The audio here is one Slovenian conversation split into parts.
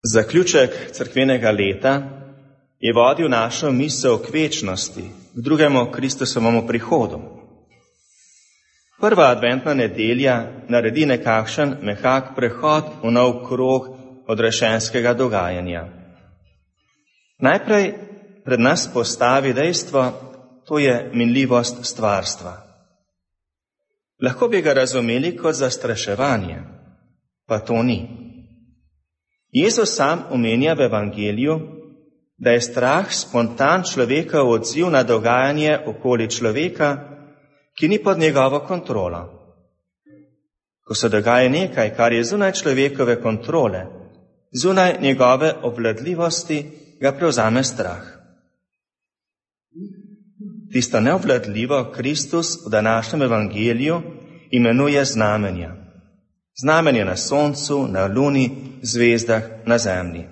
Zaključek cerkvenega leta je vodil našo misel k večnosti, k drugemu Kristusovemu prihodu. Prva adventna nedelja naredi nekakšen mehak prehod v nov krog odrešenskega dogajanja. Najprej pred nas postavi dejstvo, to je minljivost stvarstva. Lahko bi ga razumeli kot zastraševanje, pa to ni. Jezus sam omenja v evangeliju, da je strah spontan človekov odziv na dogajanje okoli človeka, ki ni pod njegovo kontrolo. Ko se dogaja nekaj, kar je zunaj človekove kontrole, zunaj njegove obvladljivosti, ga prevzame strah. Tisto neobvladljivo Kristus v današnjem evangeliju imenuje znamenja. Znamenje na soncu, na luni, zvezdah, na zemlji.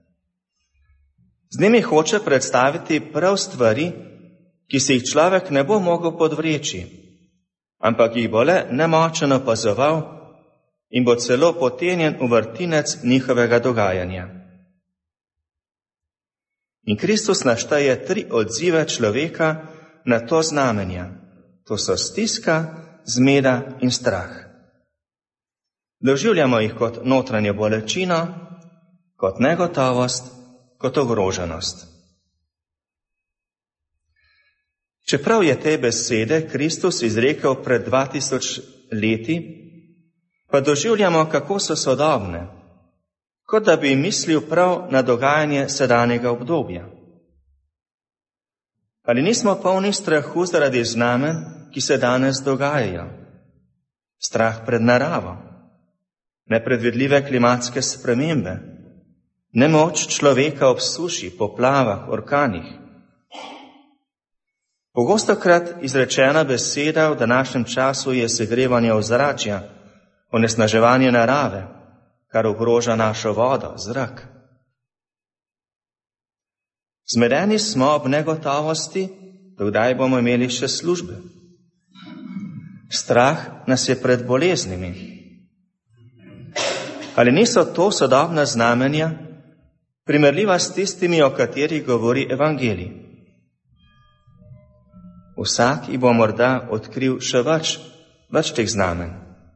Z njimi hoče predstaviti prav stvari, ki se jih človek ne bo mogel podvreči, ampak jih bo le nemočen opazoval in bo celo potenjen v vrtinec njihovega dogajanja. In Kristus našteje 3 odzive človeka na to znamenja. To so stiska, zmeda in strah. Doživljamo jih kot notranjo bolečino, kot negotovost, kot ogroženost. Čeprav je te besede Kristus izrekel pred 2000 leti, pa doživljamo, kako so sodobne, kot da bi mislil prav na dogajanje sedanjega obdobja. Ali nismo polni strahu zaradi znamen, ki se danes dogajajo? Strah pred naravo, nepredvidljive klimatske spremembe, nemoč človeka ob suši, poplavah, orkanih. Pogostokrat izrečena beseda v današnjem času je segrevanje ozračja, onesnaževanje narave, kar ogroža našo vodo, zrak. Zmedeni smo ob negotovosti, dokdaj bomo imeli še službe. Strah nas je pred boleznimi. Ali niso to sodobna znamenja, primerljiva s tistimi, o katerih govori evangelij? Vsak jih bo morda odkril še več teh znamen.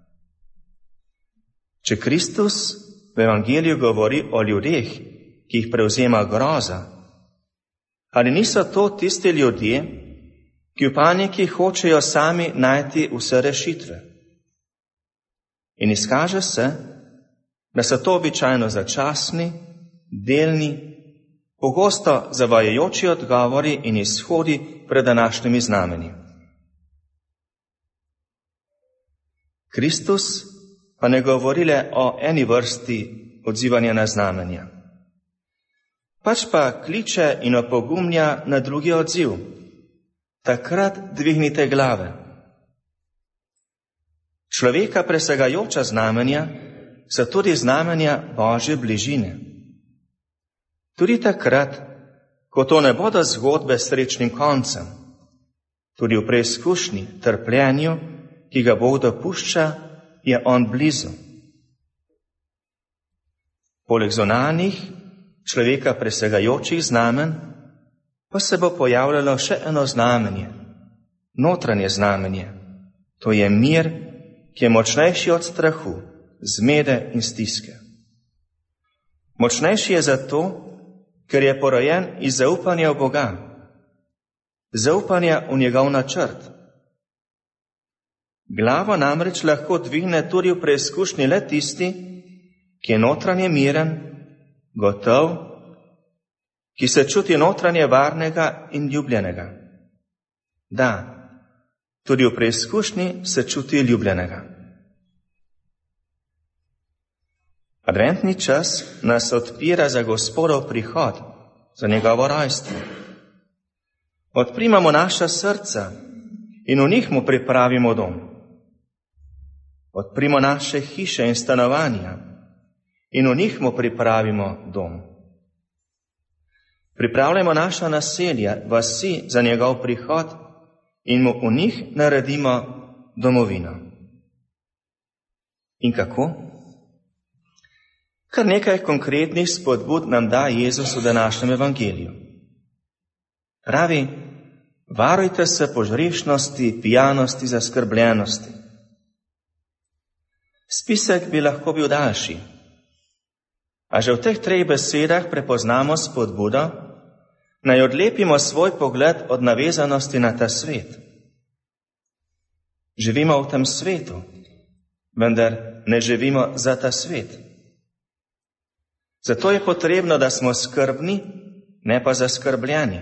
Če Kristus v evangeliju govori o ljudeh, ki jih prevzema groza, ali niso to tisti ljudje, ki v paniki hočejo sami najti vse rešitve? In izkaže se, da so to običajno začasni, delni, pogosto zavajajoči odgovori in izhodi pred današnjimi znamenji. Kristus pa ne govori le o eni vrsti odzivanja na znamenja. Pač pa kliče in opogumlja na drugi odziv. Takrat dvignite glave. Človeka presegajoča znamenja so tudi znamenja Božje bližine. Tudi takrat, ko to ne bodo zgodbe s srečnim koncem, tudi v preizkušnji, trpljenju, ki ga Bog dopušča, je on blizu. Poleg zunanjih, človeka presegajočih znamen, pa se bo pojavljalo še eno znamenje, notranje znamenje. To je mir, ki je močnejši od strahu, zmede in stiske. Močnejši je zato, ker je porojen iz zaupanja v Boga, zaupanja v njegov načrt. Glavo namreč lahko dvigne tudi v preizkušnji le tisti, ki je notranje miren, gotov, ki se čuti notranje varnega in ljubljenega. Da, tudi v preizkušnji se čuti ljubljenega. Adventni čas nas odpira za Gospodov prihod, za njegovo rojstvo. Odprimamo naša srca in v njih mu pripravimo dom. Odprimo naše hiše in stanovanja in v njih mu pripravimo dom. Pripravljamo naša naselja, vasi za njegov prihod in mu v njih naredimo domovino. In kako? Kar nekaj konkretnih spodbud nam da Jezus v današnjem evangeliju. Pravi, varujte se požrešnosti, pijanosti, zaskrbljenosti. Spisek bi lahko bil daljši, a že v teh 3 besedah prepoznamo spodbudo, naj odlepimo svoj pogled od navezanosti na ta svet. Živimo v tem svetu, vendar ne živimo za ta svet. Zato je potrebno, da smo skrbni, ne pa zaskrbljeni.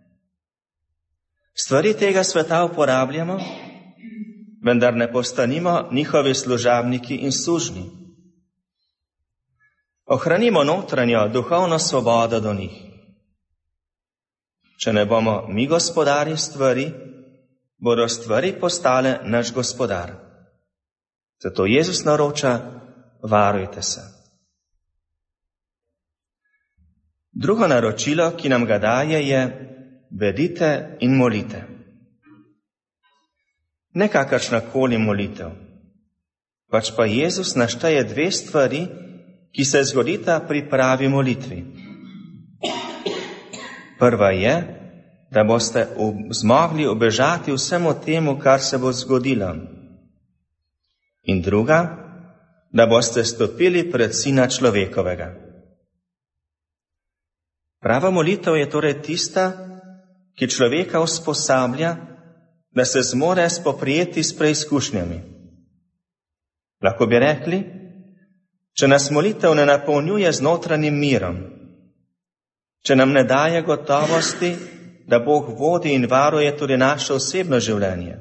Stvari tega sveta uporabljamo, vendar ne postanimo njihovi služabniki in sužnji. Ohranimo notranjo duhovno svobodo do njih. Če ne bomo mi gospodarji stvari, bodo stvari postale naš gospodar. Zato Jezus naroča, varujte se. Drugo naročilo, ki nam ga daje, je bedite in molite. Ne kakršnakoli molitev, pač pa Jezus našteje 2 stvari, ki se zgodita pri pravi molitvi. Prva je, da boste zmogli ubežati vsemu temu, kar se bo zgodilo. In druga, da boste stopili pred Sina človekovega. Prava molitev je torej tista, ki človeka usposablja, da se zmore spoprijeti s preizkušnjami. Lahko bi rekli, če nas molitev ne napolnjuje z notranjim mirom, če nam ne daje gotovosti, da Bog vodi in varuje tudi naše osebno življenje.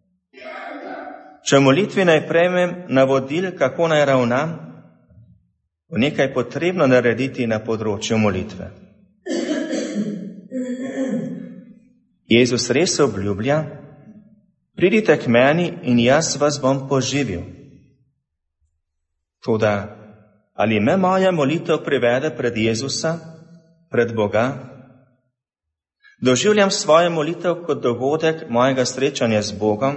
Če v molitvi naj prejmem navodil, kako naj ravnam, bo nekaj potrebno narediti na področju molitve. Jezus res obljublja, pridite k meni in jaz vas bom poživil. Toda, ali me moja molitev privede pred Jezusa, pred Boga? Doživljam svojo molitev kot dogodek mojega srečanja z Bogom?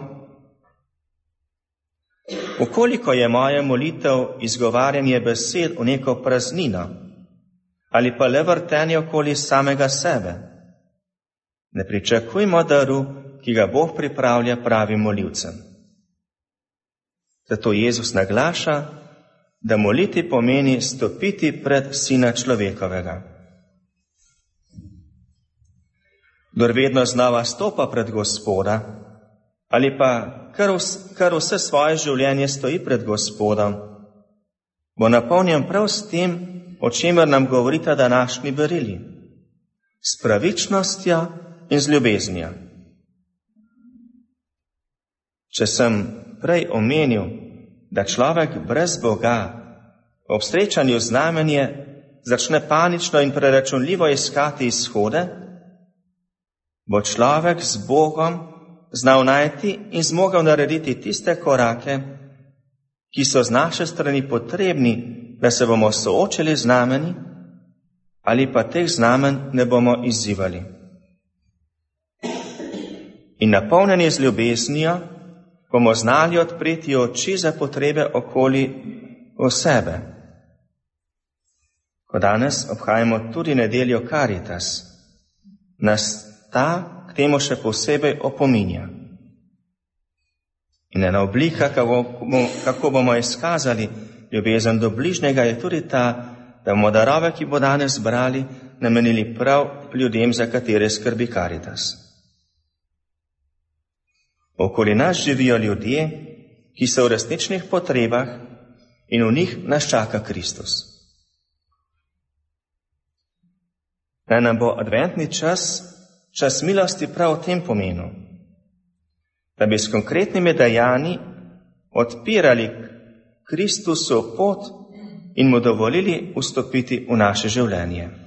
Ukoliko je moja molitev izgovarjanje besed v neko praznino ali pa le vrtenje okoli samega sebe, ne pričakujmo daru, ki ga Bog pripravlja pravim molivcem. Zato Jezus naglaša, da moliti pomeni stopiti pred Sina človekovega. Kdor vedno znova stopa pred Gospoda ali pa kar vse svoje življenje stoji pred Gospodom, bo napolnjen prav s tem, o čemer nam govorita današnji berili, s pravičnostjo in z ljubeznijo. Če sem prej omenil, da človek brez Boga ob srečanju znamenje začne panično in preračunljivo iskati izhode, bo človek z Bogom znal najti in zmogel narediti tiste korake, ki so z naše strani potrebni, da se bomo soočili z znamenji ali pa teh znamenj ne bomo izzivali. In napolnjeni z ljubeznijo bomo znali odpreti oči za potrebe okoli sebe. Ko danes obhajamo tudi nedeljo Karitas, nas ta k temu še posebej opominja. In ena oblika, kako bomo izkazali ljubezen do bližnjega, je tudi ta, da bomo darove, ki bo danes brali, namenili prav ljudem, za katere skrbi Karitas. Okoli nas živijo ljudje, ki so v resničnih potrebah in v njih nas čaka Kristus. Naj nam bo adventni čas milosti prav v tem pomenu, da bi s konkretnimi dejanji odpirali Kristusu pot in mu dovolili vstopiti v naše življenje.